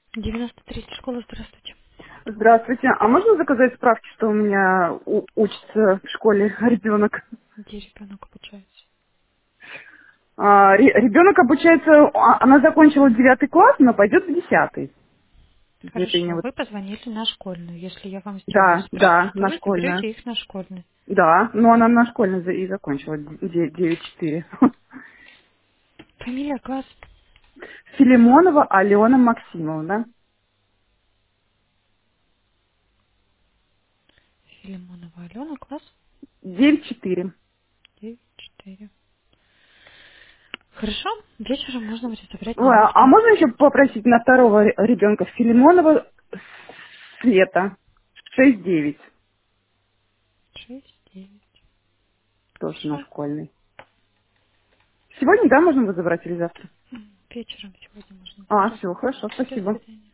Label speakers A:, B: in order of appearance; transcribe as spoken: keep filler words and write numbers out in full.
A: девяносто третья школа, здравствуйте.
B: Здравствуйте. А можно заказать справки, что у меня у- учится в школе ребенок?
A: Где ребенок обучается?
B: А, ре- ребенок обучается, а, она закончила девятый класс, но пойдет в десятый. Это имя
A: Хорошо,
B: вот.
A: вы позвонили на школьную. Если я вам сделаю
B: Да,
A: справки,
B: да,
A: то
B: на
A: вы
B: школьную.
A: заберете их на школьную.
B: Да, но она на школьной за- и закончила де- девять четыре.
A: Фамилия, класс.
B: Филимонова Алена Максимовна.
A: Филимонова Алена, класс
B: девять четыре.
A: девять четыре. Хорошо, вечером можно будет забрать на
B: Ой, А а
A: месте.
B: можно еще попросить на второго ре- ребенка Филимонова Света шесть девять,
A: Шесть девять.
B: тоже на
A: Хорошо.
B: школьный. Сегодня, да, можно его забрать или завтра?
A: М, Вечером сегодня можно
B: А,
A: забрать.
B: все, хорошо,
A: До
B: спасибо.
A: свидания.